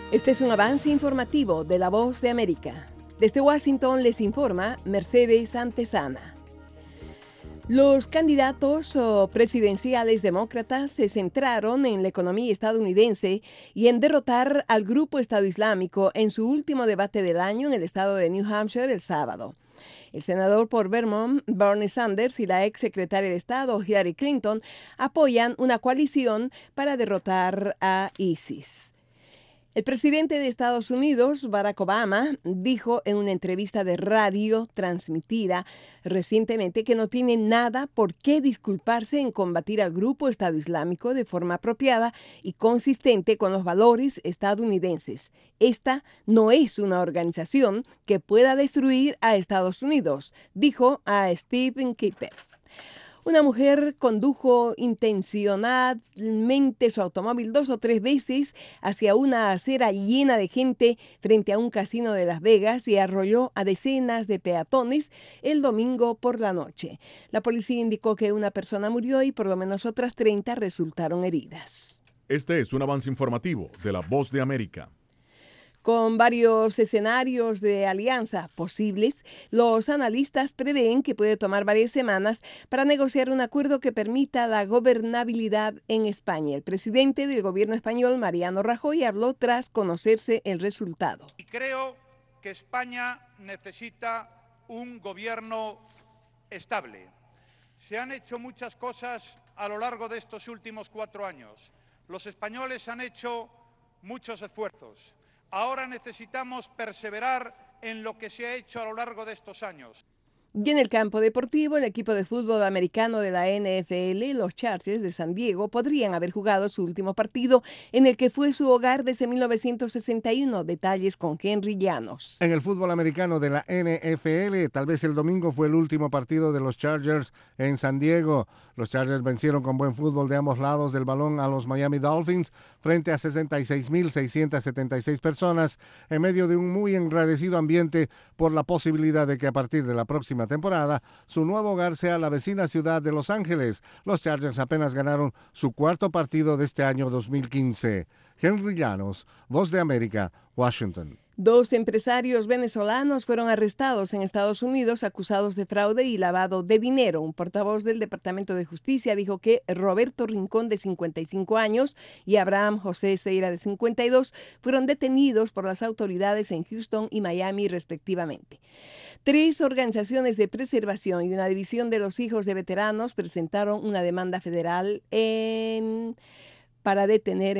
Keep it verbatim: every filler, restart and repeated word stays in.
Este es un avance informativo de La Voz de América. Desde Washington les informa Mercedes Antesana. Los candidatos presidenciales demócratas se centraron en la economía estadounidense y en derrotar al grupo Estado Islámico en su último debate del año en el estado de New Hampshire el sábado. El senador por Vermont, Bernie Sanders, y la ex secretaria de Estado, Hillary Clinton, apoyan una coalición para derrotar a ISIS. El presidente de Estados Unidos, Barack Obama, dijo en una entrevista de radio transmitida recientemente que no tiene nada por qué disculparse en combatir al grupo Estado Islámico de forma apropiada y consistente con los valores estadounidenses. Esta no es una organización que pueda destruir a Estados Unidos, dijo a Stephen Kipper. Una mujer condujo intencionalmente su automóvil dos o tres veces hacia una acera llena de gente frente a un casino de Las Vegas y arrolló a decenas de peatones el domingo por la noche. La policía indicó que una persona murió y por lo menos otras treinta resultaron heridas. Este es un avance informativo de La Voz de América. Con varios escenarios de alianza posibles, los analistas prevén que puede tomar varias semanas para negociar un acuerdo que permita la gobernabilidad en España. El presidente del gobierno español, Mariano Rajoy, habló tras conocerse el resultado. Y creo que España necesita un gobierno estable. Se han hecho muchas cosas a lo largo de estos últimos cuatro años. Los españoles han hecho muchos esfuerzos. Ahora necesitamos perseverar en lo que se ha hecho a lo largo de estos años. Y en el campo deportivo, el equipo de fútbol americano de la N F L, los Chargers de San Diego, podrían haber jugado su último partido en el que fue su hogar desde mil novecientos sesenta y uno. Detalles con Henry Llanos. En el fútbol americano de la N F L, tal vez el domingo fue el último partido de los Chargers en San Diego. Los Chargers vencieron con buen fútbol de ambos lados del balón a los Miami Dolphins frente a sesenta y seis mil seiscientas setenta y seis personas en medio de un muy enrarecido ambiente por la posibilidad de que a partir de la próxima temporada su nuevo hogar sea la vecina ciudad de Los Ángeles. Los Chargers apenas ganaron su cuarto partido de este año dos mil quince. Henry Llanos, Voz de América, Washington. Dos empresarios venezolanos fueron arrestados en Estados Unidos acusados de fraude y lavado de dinero. Un portavoz del Departamento de Justicia dijo que Roberto Rincón, de cincuenta y cinco años, y Abraham José Seira, de cincuenta y dos, fueron detenidos por las autoridades en Houston y Miami, respectivamente. Tres organizaciones de preservación y una división de los hijos de veteranos presentaron una demanda federal en... para detener